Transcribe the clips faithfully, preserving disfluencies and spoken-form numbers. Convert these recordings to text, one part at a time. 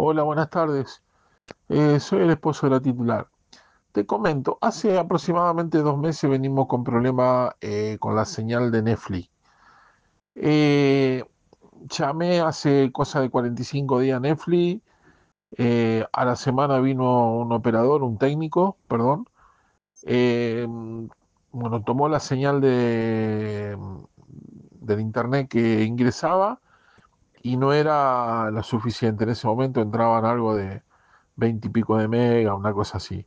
Hola, buenas tardes. Eh, soy el esposo de la titular. Te comento, hace aproximadamente dos meses venimos con problema eh, con la señal de Netflix. Eh, Llamé hace cosa de cuarenta y cinco días a Netflix. Eh, a la semana vino un operador, un técnico, perdón. eh, bueno, tomó la señal de, del internet que ingresaba y no era lo suficiente. En ese momento entraban algo de veinte y pico de mega, una cosa así.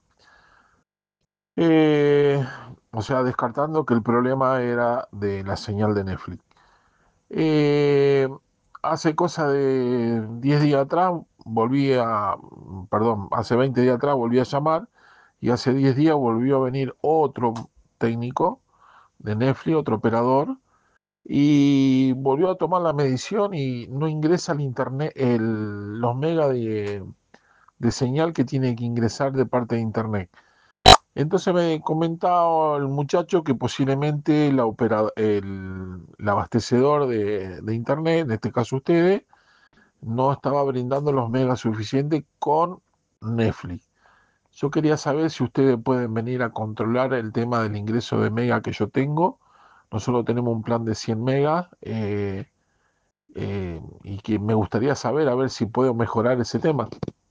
Eh, o sea, descartando que el problema era de la señal de Netflix. Eh, Hace cosa de diez días atrás volví a, perdón, hace veinte días atrás volví a llamar y hace diez días volvió a venir otro técnico de Netflix, otro operador, y volvió a tomar la medición y no ingresa al internet el- los megas de, de señal que tiene que ingresar de parte de internet. Entonces me comentaba el muchacho que posiblemente la opera- el, el abastecedor de, de internet, en este caso ustedes, no estaba brindando los megas suficientes con Netflix. Yo quería saber si ustedes pueden venir a controlar el tema del ingreso de mega que yo tengo. Nosotros tenemos un plan de cien megas eh, eh, y que me gustaría saber a ver si puedo mejorar ese tema.